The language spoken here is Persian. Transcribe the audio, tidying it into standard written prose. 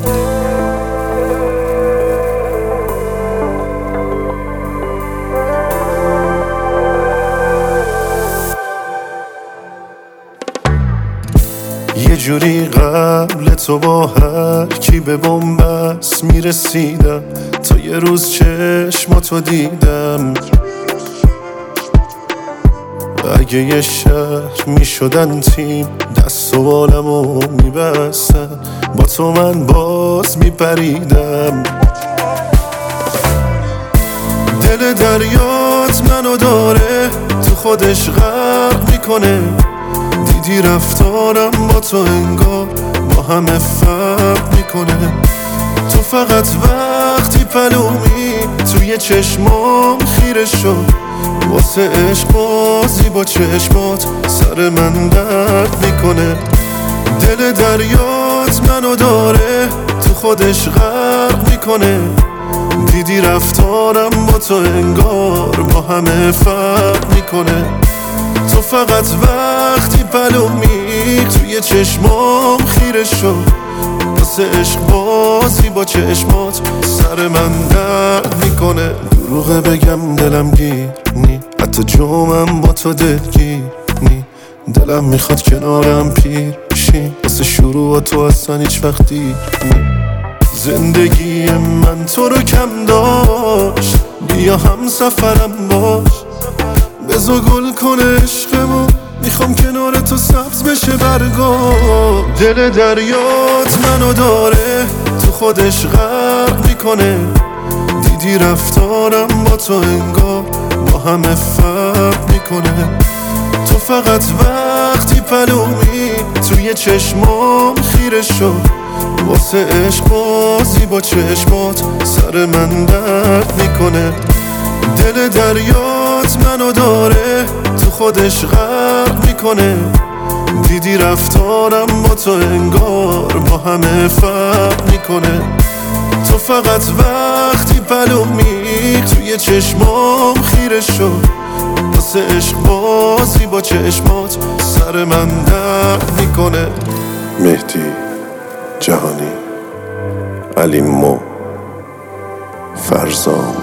یه جوری قبل تو با هر کی به بن‌بست میرسیدم، تا یه روز چشماتو دیدم. اگه یه شهر میشدن تیم، دست و بالمو میبستن، با تو من باز میپریدم. دل دریات منو داره تو خودش غرق میکنه، دیدی رفتارم با تو انگار با همه فرق میکنه. تو فقط وقتی پلومی توی چشمام خیره شد، واسه عشق بازی با چشمات سر من درد میکنه. دل دریات منو داره تو خودش غرق میکنه، دیدی رفتارم با تو انگار با همه فرق میکنه. تو فقط وقتی پلومی توی چشمام خیره شد، واسه عشق بازی با چشمات سر من درد میکنه. دروغه بگم دلم گیر نی، حتی جومم با تو دلگیر نی. دلم میخواد کنارم پیر شی، واسه شروع تو اصلا هیچ وقتی نی. زندگی من تو رو کم داشت، بیا هم سفرم باش، بزا گل کنه عشقمو، میخوام کنار تو سبز بشه برگا. دل دریات منو داره تو خودش غرق میکنه، دیدی رفتارم با تو انگار با همه فرق میکنه. تو فقط وقتی پلومی توی چشمام خیره شد، واسه عشق بازی با چشمات سر من درد میکنه. دل دریات منو داره تو خودش غرق میکنه، دیدی رفتارم با تو انگار با همه فرق میکنه. تو فقط وقتی پلومی توی چشمام خیره شد، واسه عشق بازی با چشمات سر من درد میکنه. مهدی جهانی، علی مو، فرزام